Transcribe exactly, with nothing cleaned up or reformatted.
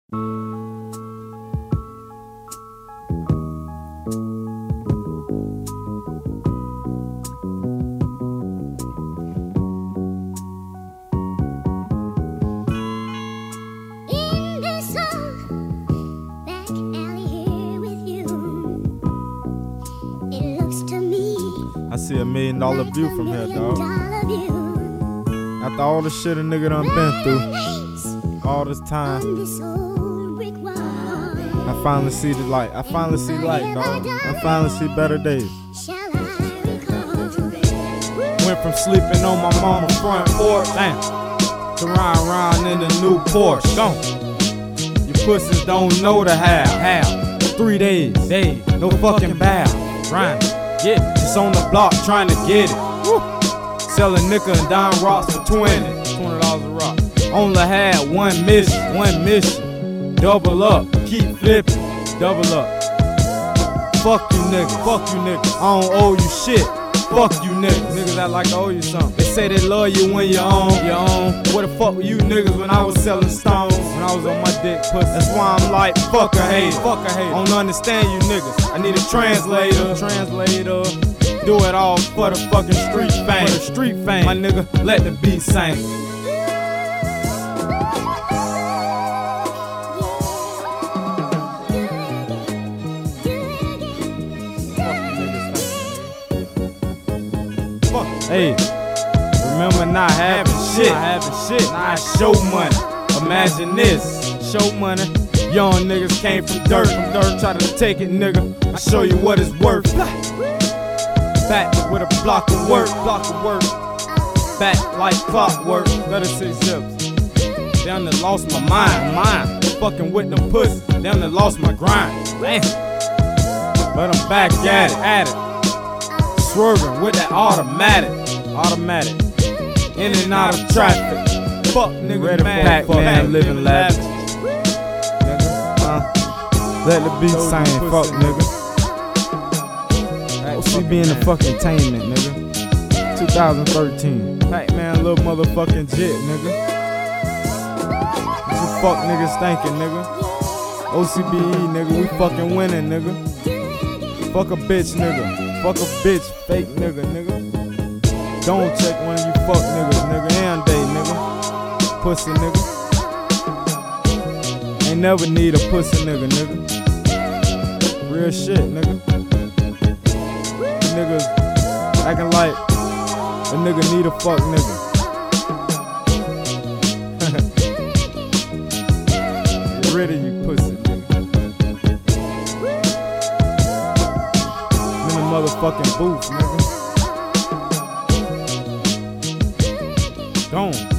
I see a million dollar view from here, dog. After all the shit a nigga done been through, all this time, I finally see the light. I finally see light, dog. I finally see better days. Went from sleeping on my mama's front porch, damn, to riding around in the new Porsche. Gone. You pussies don't know the how. How? Three days, days, no fucking bow. Grinding. Yeah, just on the block trying to get it. Woo. Selling nickel and dime rocks for twenty. twenty dollars a rock. Only had one mission, one mission. Double up, keep flipping, double up. Fuck you niggas, fuck you niggas. I don't owe you shit. Fuck you niggas. Niggas act like I owe you something. They say they love you when you're on your own. Where the fuck were you niggas when I was selling stones? When I was on my dick pussy. That's why I'm like, fuck a hater. Fuck a hater. I don't understand you niggas. I need a translator. Translator. Do it all for the fucking street fame. For the street fame. My nigga, let the beat sing. Hey, remember not having shit, not having shit, not show money. Imagine this, show money. Young niggas came from dirt, from dirt, try to take it, nigga. I show you what it's worth. Back with a block of work, block of work. Back like clockwork, thirty-six zips. Damn, that lost my mind, mind. Fucking with them pussy, damn, that lost my grind. Damn, but I'm back at it, at it. Swerving with that automatic, automatic, in and out of traffic. Fuck nigga, ready mad, for man, living lavish. Nigga, uh, let the beat sing, fuck nigga. O C B in the fucking entertainment, nigga. twenty thirteen, Pac-Man, little motherfucking jit, nigga. What you fuck niggas thinking, nigga? O C B E, nigga, we fucking winning, nigga. Fuck a bitch, nigga. Fuck a bitch, fake nigga, nigga. Don't check one of you fuck niggas, nigga. And day, nigga. Pussy nigga. Ain't never need a pussy nigga, nigga. Real shit, nigga. Niggas acting like a nigga need a fuck nigga. Get rid of you pussy nigga. Motherfucking booth, nigga. Gone.